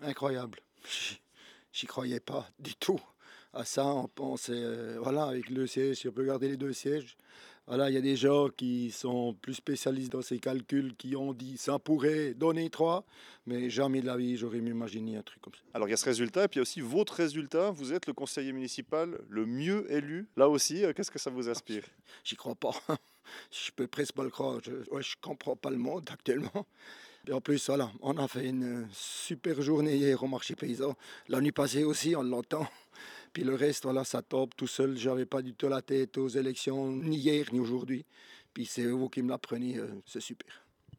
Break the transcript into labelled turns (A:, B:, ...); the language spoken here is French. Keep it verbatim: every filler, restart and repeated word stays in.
A: incroyable. J'y j'y croyais pas du tout à ça. On pensait, euh, voilà, avec le siège, si on peut garder les deux sièges. Voilà, il y a des gens qui sont plus spécialistes dans ces calculs qui ont dit ça pourrait donner trois, mais jamais de la vie j'aurais imaginé un truc comme ça.
B: Alors il y a ce résultat et puis il y a aussi votre résultat. Vous êtes le conseiller municipal le mieux élu. Là aussi, euh, qu'est-ce que ça vous inspire?
A: J'y crois pas. Je peux presque pas le croire. Je, ouais, je comprends pas le monde actuellement. Et en plus, voilà, on a fait une super journée hier au marché paysan. La nuit passée aussi, on l'entend. Puis le reste, voilà, ça tombe tout seul. J'avais pas du tout la tête aux élections, ni hier, ni aujourd'hui. Puis c'est vous qui me l'apprenez, euh, c'est super.